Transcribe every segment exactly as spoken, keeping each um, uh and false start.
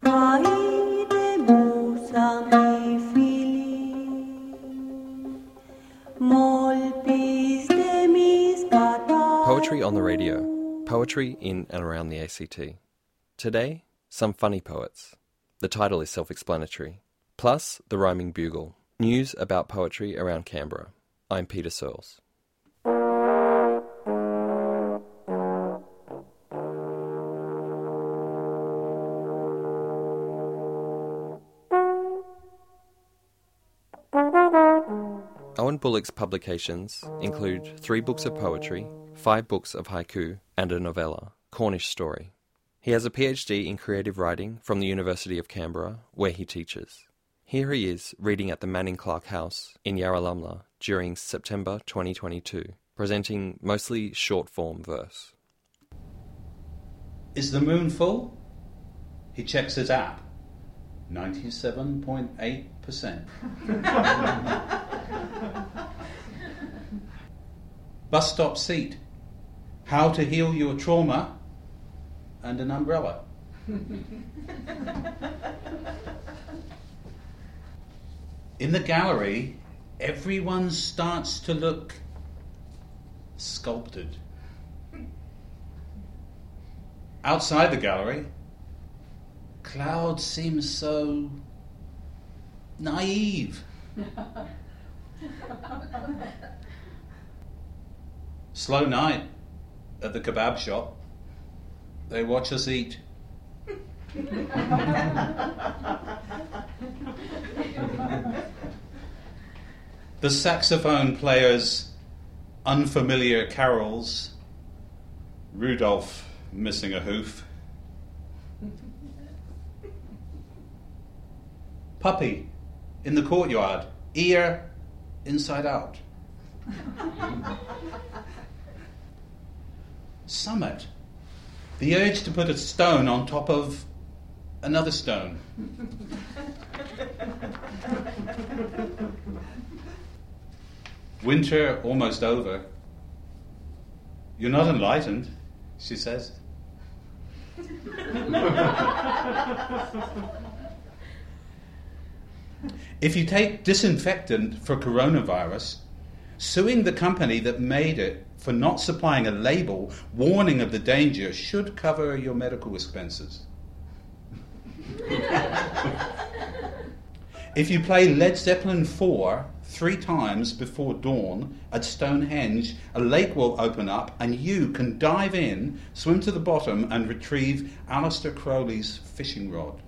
Poetry on the radio. Poetry in and around the A C T. Today, some funny poets. The title is self-explanatory. Plus, the Rhyming Bugle. News about poetry around Canberra. I'm Peter Searles. Owen Bullock's publications include three books of poetry, five books of haiku, and a novella, Cornish Story. He has a P H D in creative writing from the University of Canberra, where he teaches. Here he is, reading at the Manning Clark House in Yarralumla during September twenty twenty-two, presenting mostly short-form verse. Is the moon full? He checks his app. ninety-seven point eight percent. Bus stop seat. How to heal your trauma and an umbrella. In the gallery, everyone starts to look sculpted. Outside the gallery, clouds seem so naive. Slow night at the kebab shop. They watch us eat. The saxophone player's unfamiliar carols. Rudolph missing a hoof. Puppy in the courtyard, ear inside out. Summit, the urge to put a stone on top of another stone. Winter almost over. You're not enlightened, she says. If you take disinfectant for coronavirus, suing the company that made it for not supplying a label warning of the danger should cover your medical expenses. If you play Led Zeppelin four three times before dawn at Stonehenge, a lake will open up and you can dive in, swim to the bottom and retrieve Aleister Crowley's fishing rod.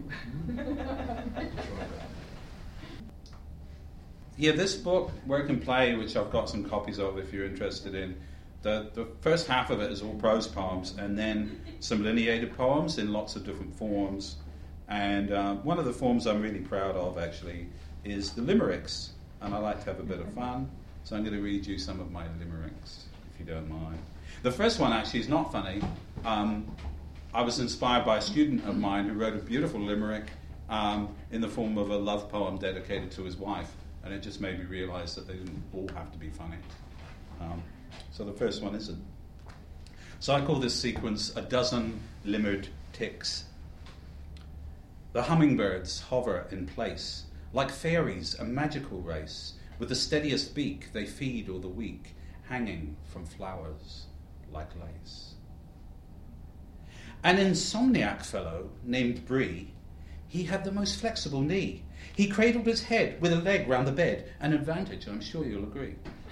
Yeah, this book, Work and Play, which I've got some copies of if you're interested in, the, the first half of it is all prose poems and then some lineated poems in lots of different forms. And uh, one of the forms I'm really proud of, actually, is the limericks. And I like to have a bit of fun, so I'm going to read you some of my limericks, if you don't mind. The first one, actually, is not funny. Um, I was inspired by a student of mine who wrote a beautiful limerick um, in the form of a love poem dedicated to his wife. And it just made me realise that they didn't all have to be funny. Um, so the first one isn't. So I call this sequence A Dozen Limmered Ticks. The hummingbirds hover in place, like fairies, a magical race. With the steadiest beak they feed all the weak, hanging from flowers like lace. An insomniac fellow named Bree, he had the most flexible knee. He cradled his head with a leg round the bed, an advantage, I'm sure you'll agree.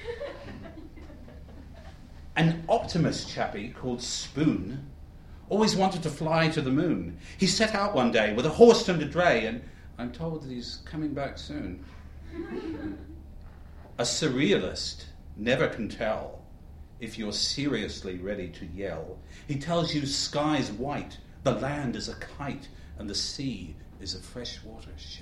An optimist chappie called Spoon always wanted to fly to the moon. He set out one day with a horse and a dray, and I'm told that he's coming back soon. A surrealist never can tell if you're seriously ready to yell. He tells you sky's white, the land is a kite, and the sea is a freshwater shell.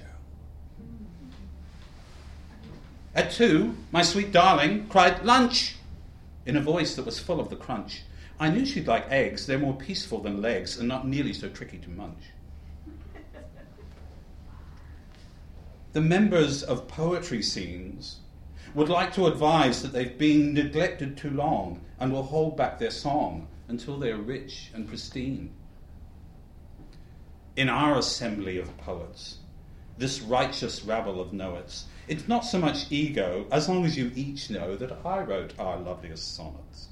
At two, my sweet darling cried, "Lunch!" in a voice that was full of the crunch. I knew she'd like eggs. They're more peaceful than legs and not nearly so tricky to munch. The members of poetry scenes would like to advise that they've been neglected too long and will hold back their song until they're rich and pristine. in our assembly of poets, this righteous rabble of knowers, it's not so much ego, as long as you each know that I wrote our loveliest sonnets.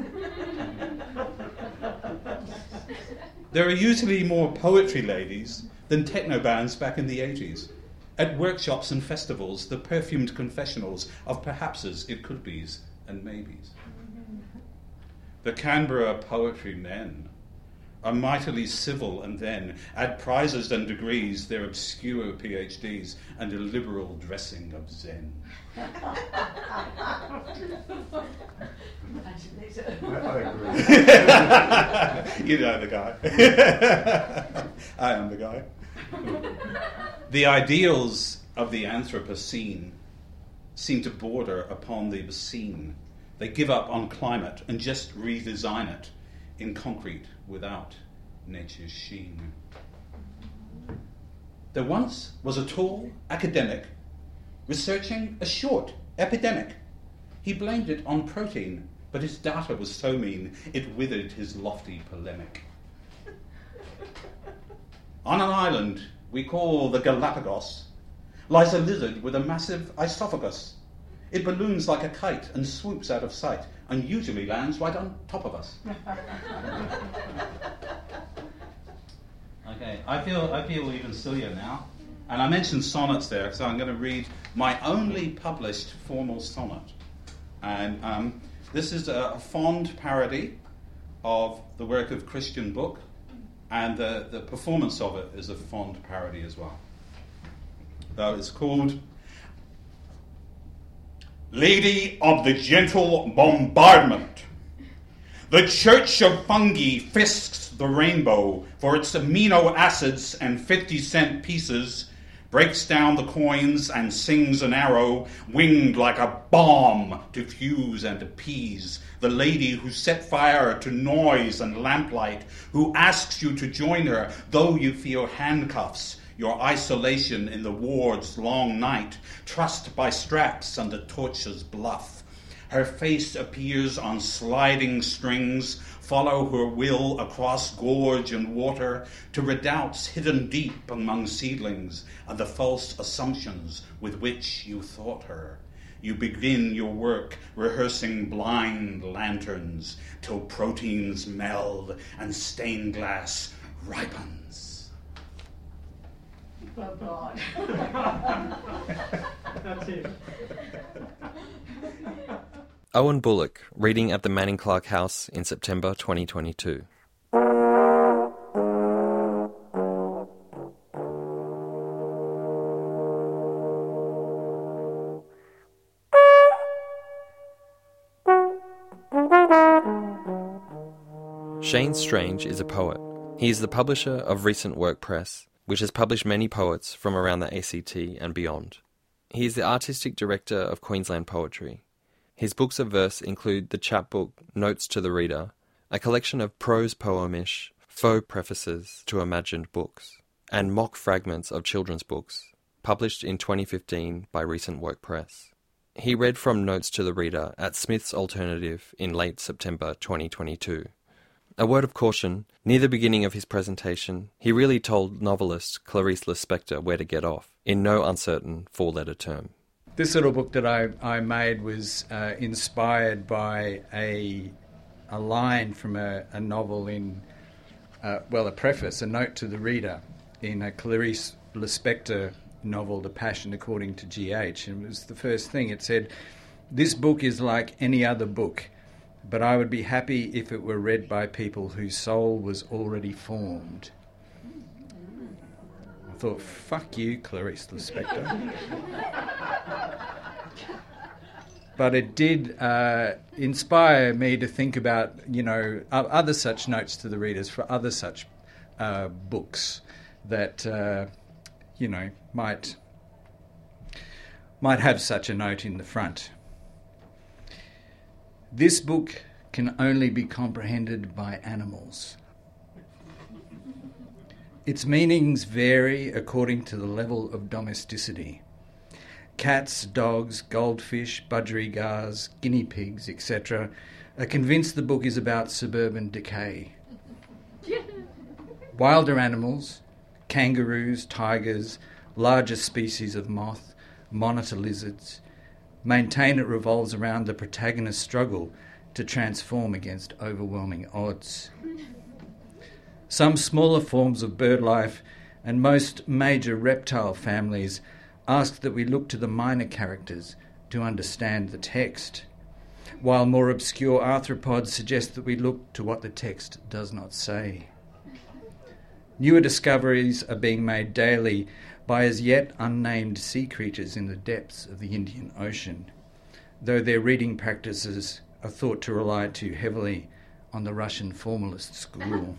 There are usually more poetry ladies than techno bands back in the eighties. At workshops and festivals, the perfumed confessionals of perhapses, it could be's, and maybes. The Canberra poetry men are mightily civil, and then add prizes and degrees, their obscure PhDs, and a liberal dressing of Zen. I, I agree. You know the guy. I am the guy. The ideals of the Anthropocene seem to border upon the obscene. They give up on climate and just redesign it in concrete without nature's sheen. There once was a tall academic researching a short epidemic. He blamed it on protein, but his data was so mean it withered his lofty polemic. On an island we call the Galapagos lies a lizard with a massive esophagus. It balloons like a kite and swoops out of sight and usually lands right on top of us. Okay, I feel I feel even sillier now. And I mentioned sonnets there, so I'm going to read my only published formal sonnet. And um, this is a, a fond parody of the work of Christian Book, and the, the performance of it is a fond parody as well. So it's called Lady of the Gentle Bombardment. The Church of Fungi fisks the rainbow for its amino acids and fifty cent pieces, breaks down the coins and sings an arrow winged like a bomb to fuse and appease the lady who set fire to noise and lamplight, who asks you to join her though you feel handcuffs, your isolation in the ward's long night, trussed by straps and the torch's bluff. Her face appears on sliding strings, follow her will across gorge and water to redoubts hidden deep among seedlings and the false assumptions with which you thought her. You begin your work rehearsing blind lanterns till proteins meld and stained glass ripens. Oh, God. That's it. Owen Bullock, reading at the Manning Clark House in September twenty twenty-two. Shane Strange is a poet. He is the publisher of Recent Work Press, which has published many poets from around the A C T and beyond. He is the artistic director of Queensland Poetry. His books of verse include the chapbook Notes to the Reader, a collection of prose poemish, faux prefaces to imagined books, and mock fragments of children's books, published in twenty fifteen by Recent Work Press. He read from Notes to the Reader at Smith's Alternative in late September twenty twenty-two. A word of caution, near the beginning of his presentation, he really told novelist Clarice Lispector where to get off, in no uncertain four-letter term. This little book that I, I made was uh, inspired by a a line from a, a novel in, uh, well, a preface, a note to the reader, in a Clarice Lispector novel, The Passion According to G H. And it was the first thing. It said, "This book is like any other book, but I would be happy if it were read by people whose soul was already formed." I thought, fuck you, Clarice Lispector. But it did uh, inspire me to think about, you know, other such notes to the readers for other such uh, books that, uh, you know, might might have such a note in the front. This book can only be comprehended by animals. Its meanings vary according to the level of domesticity. Cats, dogs, goldfish, budgerigars, guinea pigs, et cetera are convinced the book is about suburban decay. Wilder animals, kangaroos, tigers, larger species of moth, monitor lizards. Maintain it revolves around the protagonist's struggle to transform against overwhelming odds. Some smaller forms of bird life and most major reptile families ask that we look to the minor characters to understand the text, while more obscure arthropods suggest that we look to what the text does not say. Newer discoveries are being made daily by as yet unnamed sea creatures in the depths of the Indian Ocean, though their reading practices are thought to rely too heavily on the Russian formalist school.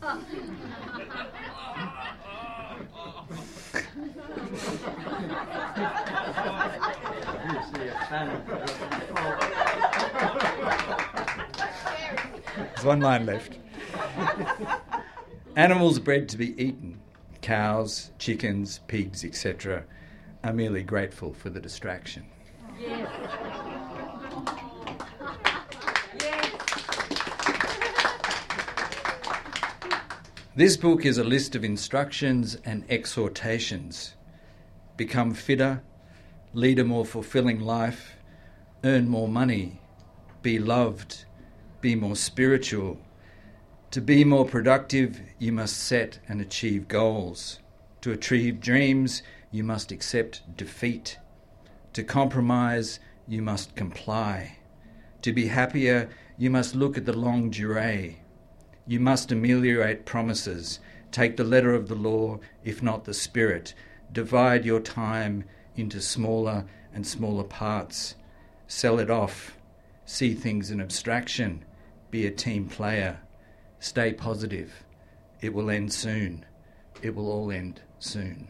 There's one line left. Animals bred to be eaten, cows, chickens, pigs, et cetera, are merely grateful for the distraction. Yes. This book is a list of instructions and exhortations. Become fitter, lead a more fulfilling life, earn more money, be loved, be more spiritual. To be more productive, you must set and achieve goals. To achieve dreams, you must accept defeat. To compromise, you must comply. To be happier, you must look at the longue durée. You must ameliorate promises, take the letter of the law, if not the spirit. Divide your time into smaller and smaller parts. Sell it off. See things in abstraction. Be a team player. Stay positive. It will end soon. It will all end soon.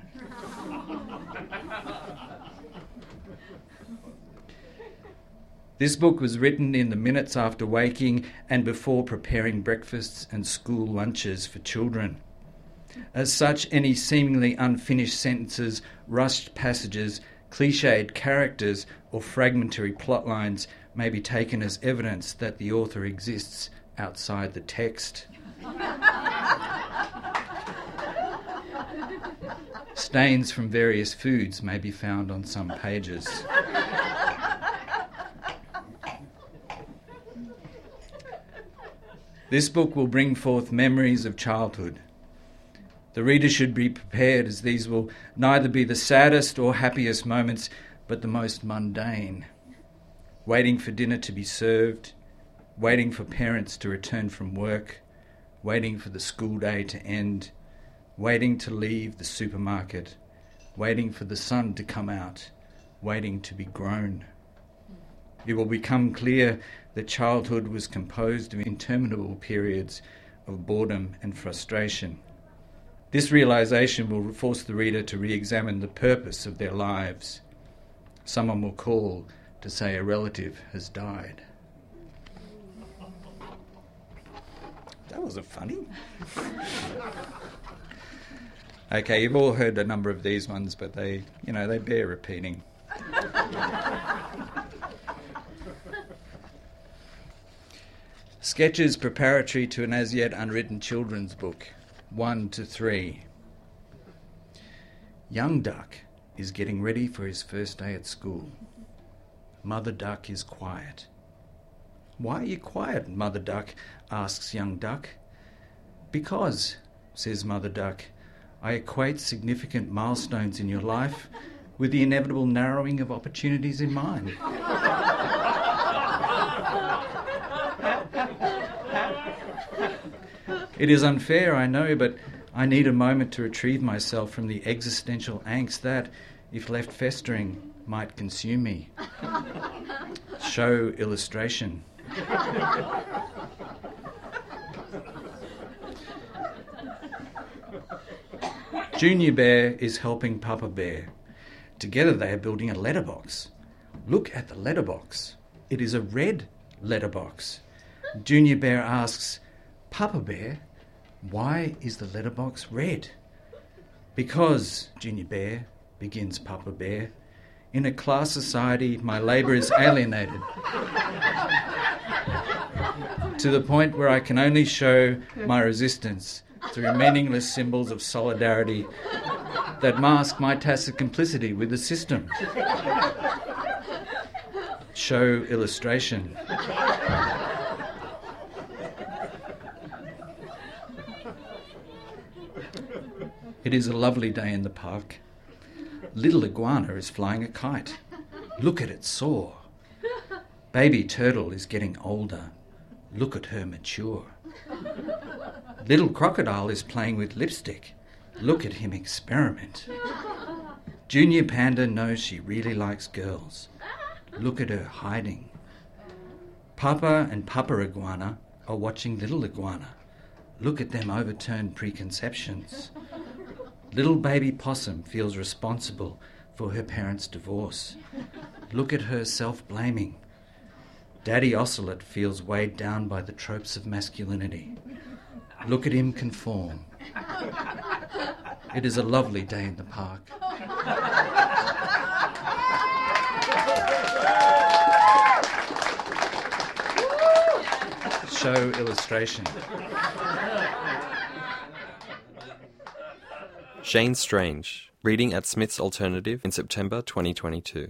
This book was written in the minutes after waking and before preparing breakfasts and school lunches for children. As such, any seemingly unfinished sentences, rushed passages, cliched characters, or fragmentary plot lines may be taken as evidence that the author exists outside the text. Stains from various foods may be found on some pages. This book will bring forth memories of childhood. The reader should be prepared, as these will neither be the saddest or happiest moments, but the most mundane. Waiting for dinner to be served, waiting for parents to return from work, waiting for the school day to end, waiting to leave the supermarket, waiting for the sun to come out, waiting to be grown. It will become clear that childhood was composed of interminable periods of boredom and frustration. This realization will force the reader to re-examine the purpose of their lives. Someone will call to say a relative has died. That wasn't funny. Okay, you've all heard a number of these ones, but they, you know, they bear repeating. Sketches preparatory to an as yet unwritten children's book, one to three. Young Duck is getting ready for his first day at school. Mother Duck is quiet. Why are you quiet, Mother Duck? Asks Young Duck. Because, says Mother Duck, I equate significant milestones in your life with the inevitable narrowing of opportunities in mine. It is unfair, I know, but I need a moment to retrieve myself from the existential angst that, if left festering, might consume me. Show illustration. Junior Bear is helping Papa Bear. Together they are building a letterbox. Look at the letterbox. It is a red letterbox. Junior Bear asks, Papa Bear, why is the letterbox red? Because, Junior Bear, begins Papa Bear, in a class society my labour is alienated to the point where I can only show my resistance through meaningless symbols of solidarity that mask my tacit complicity with the system. Show illustration. It is a lovely day in the park. Little iguana is flying a kite. Look at it soar. Baby turtle is getting older. Look at her mature. Little crocodile is playing with lipstick. Look at him experiment. Junior panda knows she really likes girls. Look at her hiding. Papa and Papa iguana are watching little iguana. Look at them overturn preconceptions. Little baby possum feels responsible for her parents' divorce. Look at her self-blaming. Daddy ocelot feels weighed down by the tropes of masculinity. Look at him conform. It is a lovely day in the park. Show illustration. Shane Strange, reading at Smith's Alternative in September twenty twenty-two.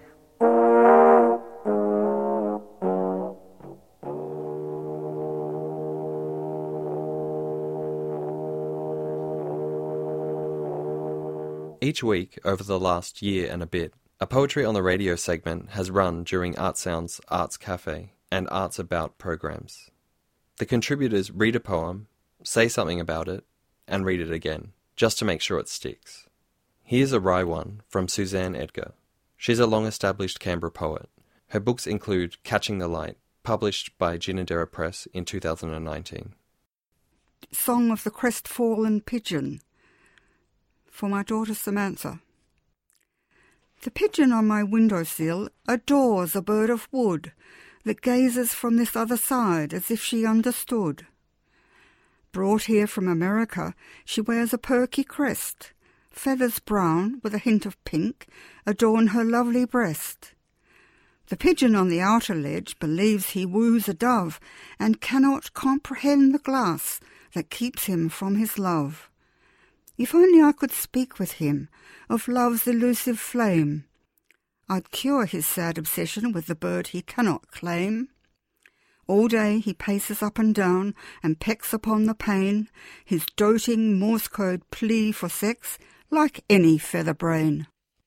Each week over the last year and a bit, a Poetry on the Radio segment has run during Art Sound's Arts Cafe and Arts About programs. The contributors read a poem, say something about it, and read it again, just to make sure it sticks. Here's a wry one from Suzanne Edgar. She's a long-established Canberra poet. Her books include Catching the Light, published by Ginninderra Press in two thousand nineteen. Song of the Crestfallen Pigeon, for my daughter Samantha. The pigeon on my windowsill adores a bird of wood that gazes from this other side as if she understood. Brought here from America, she wears a perky crest. Feathers brown with a hint of pink adorn her lovely breast. The pigeon on the outer ledge believes he woos a dove and cannot comprehend the glass that keeps him from his love. If only I could speak with him of love's elusive flame, I'd cure his sad obsession with the bird he cannot claim. All day he paces up and down and pecks upon the pane, his doting Morse code plea for sex like any feather brain.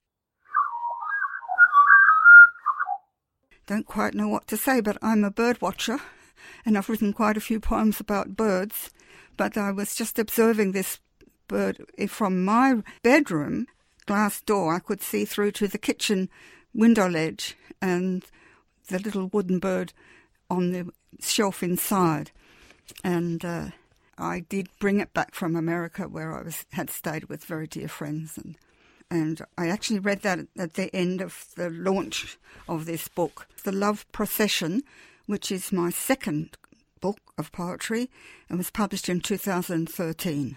Don't quite know what to say, but I'm a bird watcher, and I've written quite a few poems about birds, but I was just observing this bird from my bedroom glass door. I could see through to the kitchen window ledge and the little wooden bird on the shelf inside. And uh, I did bring it back from America, where I was had stayed with very dear friends. And, and I actually read that at the end of the launch of this book, The Love Procession, which is my second book of poetry and was published in two thousand thirteen.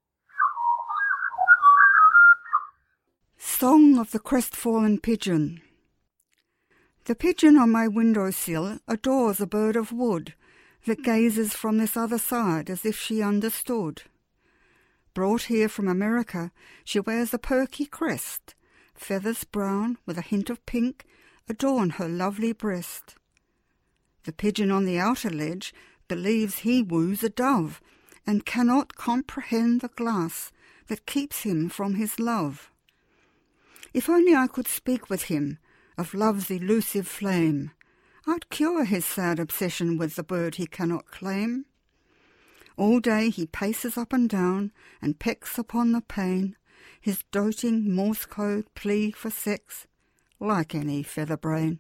Song of the Crestfallen Pigeon. The pigeon on my windowsill adores a bird of wood that gazes from this other side as if she understood. Brought here from America, she wears a perky crest. Feathers brown with a hint of pink adorn her lovely breast. The pigeon on the outer ledge believes he woos a dove and cannot comprehend the glass that keeps him from his love. If only I could speak with him of love's elusive flame, I'd cure his sad obsession with the bird he cannot claim. All day he paces up and down and pecks upon the pane, his doting Morse code plea for sex like any feather brain.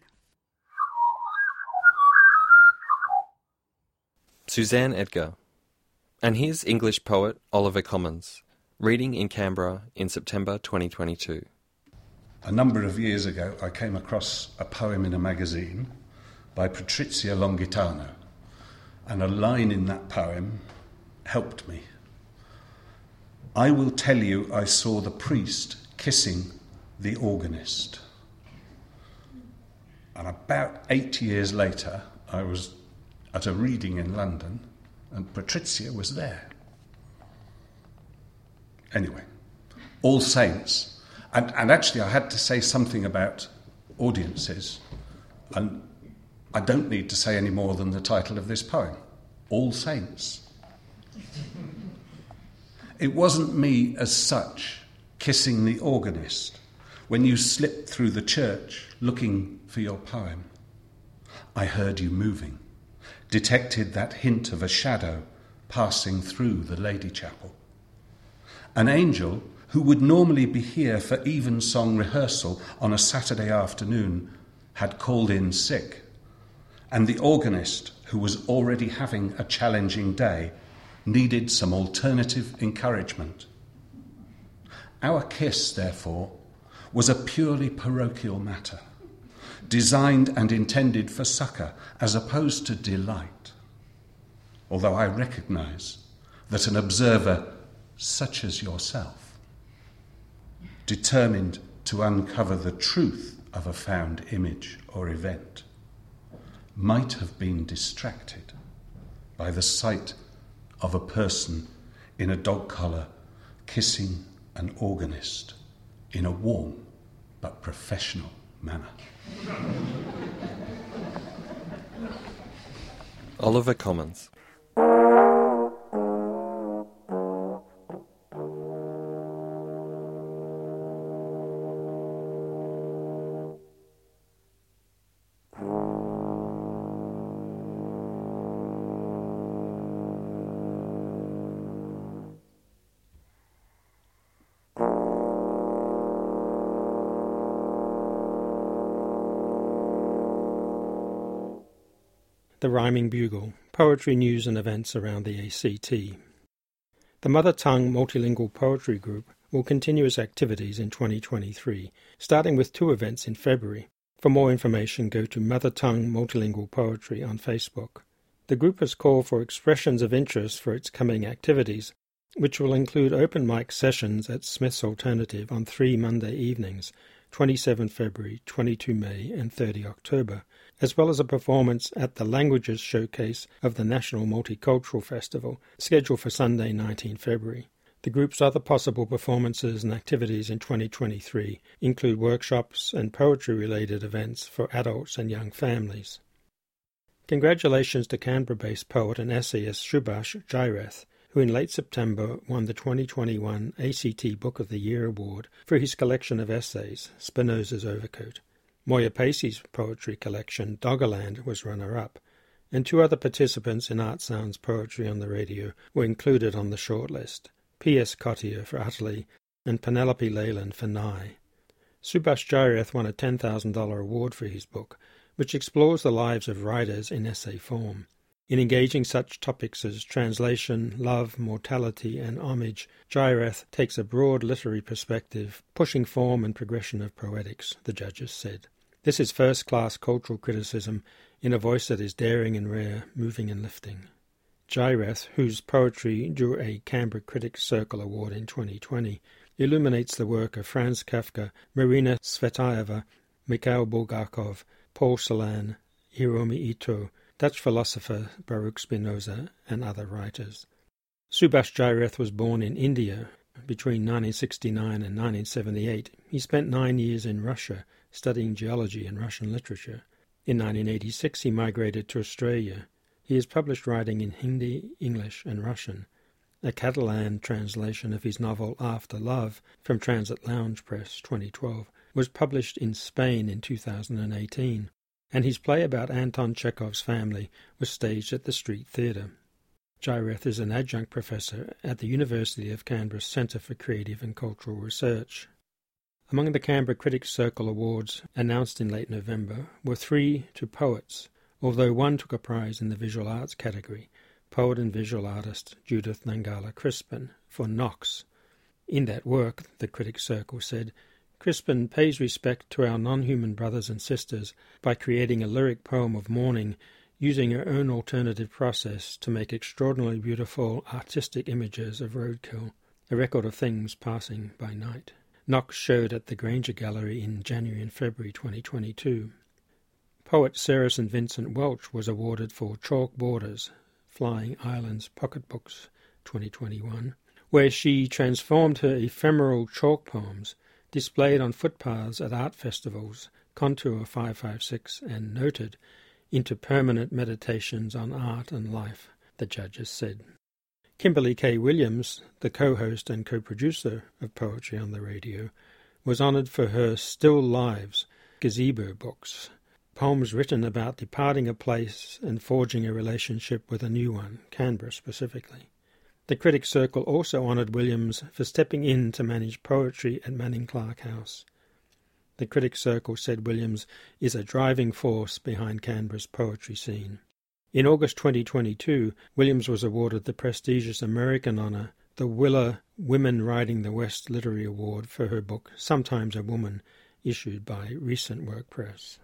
Suzanne Edgar. And here's English poet Oliver Commons, reading in Canberra in September twenty twenty-two. A number of years ago, I came across a poem in a magazine by Patrizia Longitano, and a line in that poem helped me. I will tell you I saw the priest kissing the organist. And about eight years later, I was at a reading in London, and Patrizia was there. Anyway, All Saints And, and actually, I had to say something about audiences, and I don't need to say any more than the title of this poem, All Saints. It wasn't me as such kissing the organist when you slipped through the church looking for your poem. I heard you moving, detected that hint of a shadow passing through the Lady Chapel. An angel who would normally be here for evensong rehearsal on a Saturday afternoon had called in sick, and the organist, who was already having a challenging day, needed some alternative encouragement. Our kiss, therefore, was a purely parochial matter, designed and intended for succour as opposed to delight, although I recognise that an observer such as yourself, determined to uncover the truth of a found image or event, might have been distracted by the sight of a person in a dog collar kissing an organist in a warm but professional manner. Oliver Commons. The Rhyming Bugle, poetry news and events around the A C T. The Mother Tongue Multilingual Poetry Group will continue its activities in twenty twenty-three, starting with two events in February. For more information, go to Mother Tongue Multilingual Poetry on Facebook. The group has called for expressions of interest for its coming activities, which will include open mic sessions at Smith's Alternative on three Monday evenings, twenty-seventh February, twenty-second May and thirtieth October, as well as a performance at the Languages Showcase of the National Multicultural Festival, scheduled for Sunday, nineteenth February. The group's other possible performances and activities in twenty twenty-three include workshops and poetry-related events for adults and young families. Congratulations to Canberra-based poet and essayist Subhash Jairath, who in late September won the twenty twenty-one A C T Book of the Year Award for his collection of essays, Spinoza's Overcoat. Moya Pacey's poetry collection, Doggerland, was runner-up, and two other participants in Art Sounds Poetry on the Radio were included on the shortlist, P S Cottier for Utterly and Penelope Leyland for Nye. Subhash Jairath won a ten thousand dollars award for his book, which explores the lives of writers in essay form. In engaging such topics as translation, love, mortality, and homage, Jairath takes a broad literary perspective, pushing form and progression of poetics, the judges said. This is first-class cultural criticism in a voice that is daring and rare, moving and lifting. Jairath, whose poetry drew a Canberra Critics Circle Award in twenty twenty, illuminates the work of Franz Kafka, Marina Tsvetaeva, Mikhail Bulgakov, Paul Celan, Hiromi Ito, Dutch philosopher Baruch Spinoza, and other writers. Subhash Jairath was born in India. Between nineteen sixty-nine and nineteen seventy-eight, he spent nine years in Russia, studying geology and Russian literature. In nineteen eighty-six, he migrated to Australia. He has published writing in Hindi, English, and Russian. A Catalan translation of his novel After Love from Transit Lounge Press, twenty twelve, was published in Spain in two thousand eighteen, and his play about Anton Chekhov's family was staged at the Street Theatre. Jairath is an adjunct professor at the University of Canberra's Centre for Creative and Cultural Research. Among the Canberra Critics Circle Awards, announced in late November, were three to poets, although one took a prize in the visual arts category, poet and visual artist Judith Nangala Crispin, for Knox. In that work, the Critics Circle said, Crispin pays respect to our non-human brothers and sisters by creating a lyric poem of mourning, using her own alternative process to make extraordinarily beautiful artistic images of roadkill, a record of things passing by night. Knox showed at the Granger Gallery in January and February twenty twenty-two. Poet Sarah Saint Vincent Welch was awarded for Chalk Borders, Flying Islands Pocketbooks twenty twenty-one, where she transformed her ephemeral chalk poems displayed on footpaths at art festivals, Contour five five six, and Noted, into permanent meditations on art and life, the judges said. Kimberly K. Williams, the co-host and co-producer of Poetry on the Radio, was honoured for her Still Lives gazebo books, poems written about departing a place and forging a relationship with a new one, Canberra specifically. The Critics Circle also honoured Williams for stepping in to manage poetry at Manning Clark House. The Critics Circle said Williams is a driving force behind Canberra's poetry scene. In August twenty twenty-two, Williams was awarded the prestigious American honour, the Willer Women Writing the West Literary Award for her book Sometimes a Woman, issued by Recent Work Press.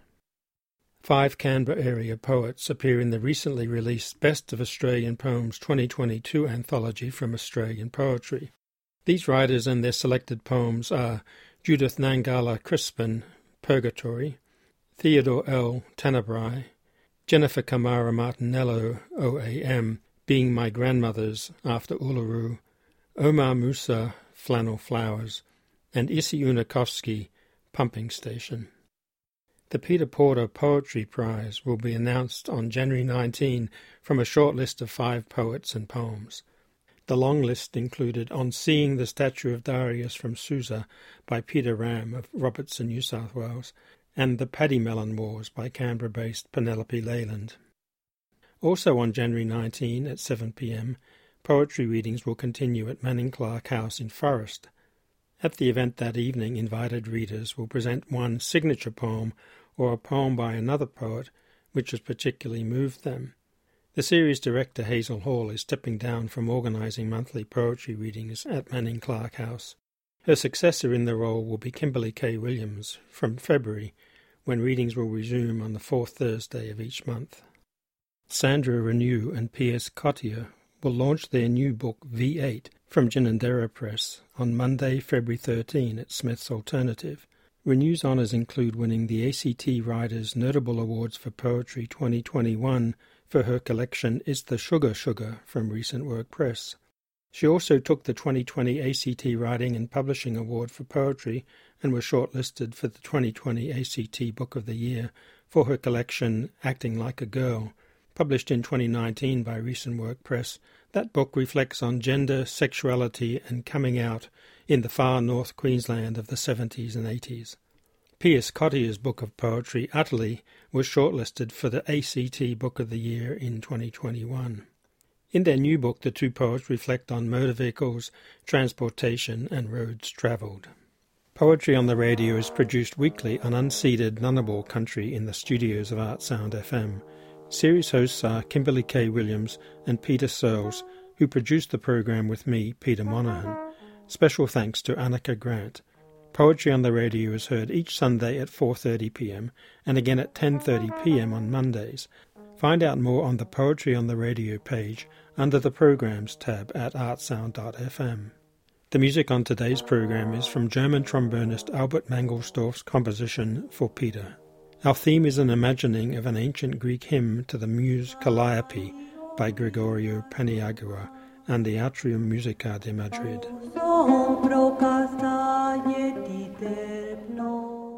Five Canberra area poets appear in the recently released Best of Australian Poems twenty twenty-two anthology from Australian Poetry. These writers and their selected poems are Judith Nangala Crispin, Purgatory, Theodore L. Tanabrai, Jennifer Kamara Martinello, O A M, Being My Grandmother's After Uluru, Omar Musa, Flannel Flowers, and Issy Unakovsky, Pumping Station. The Peter Porter Poetry Prize will be announced on January nineteenth from a short list of five poets and poems. The long list included On Seeing the Statue of Darius from Susa by Peter Ram of Robertson, New South Wales, and The Paddy Melon Wars by Canberra-based Penelope Leyland. Also on January nineteenth at seven p m, poetry readings will continue at Manning Clark House in Forest. At the event that evening, invited readers will present one signature poem or a poem by another poet which has particularly moved them. The series director Hazel Hall is stepping down from organising monthly poetry readings at Manning Clark House. Her successor in the role will be Kimberly K. Williams from February, when readings will resume on the fourth Thursday of each month. Sandra Renew and P S Cottier will launch their new book V eight from Ginninderra Press on Monday, February thirteenth at Smith's Alternative. Renew's honours include winning the A C T Writers' Notable Awards for Poetry twenty twenty-one for her collection Is the Sugar Sugar from Recent Work Press. She also took the twenty twenty A C T Writing and Publishing Award for Poetry and was shortlisted for the twenty twenty A C T Book of the Year for her collection Acting Like a Girl. Published in twenty nineteen by Recent Work Press, that book reflects on gender, sexuality and coming out in the far north Queensland of the seventies and eighties. P S Cottier's book of poetry, Utterly, was shortlisted for the A C T Book of the Year in twenty twenty-one. In their new book, the two poets reflect on motor vehicles, transportation and roads travelled. Poetry on the Radio is produced weekly on unceded Ngunnawal country in the studios of Art Sound F M. Series hosts are Kimberly K. Williams and Peter Searles, who produced the program with me, Peter Monaghan. Special thanks to Annika Grant. Poetry on the Radio is heard each Sunday at four thirty p m and again at ten thirty p m on Mondays. Find out more on the Poetry on the Radio page under the Programs tab at artsound dot f m. The music on today's program is from German trombonist Albert Mangelsdorff's composition For Peter. Our theme is an imagining of an ancient Greek hymn to the muse Calliope by Gregorio Paniagua and the Atrium Musica de Madrid.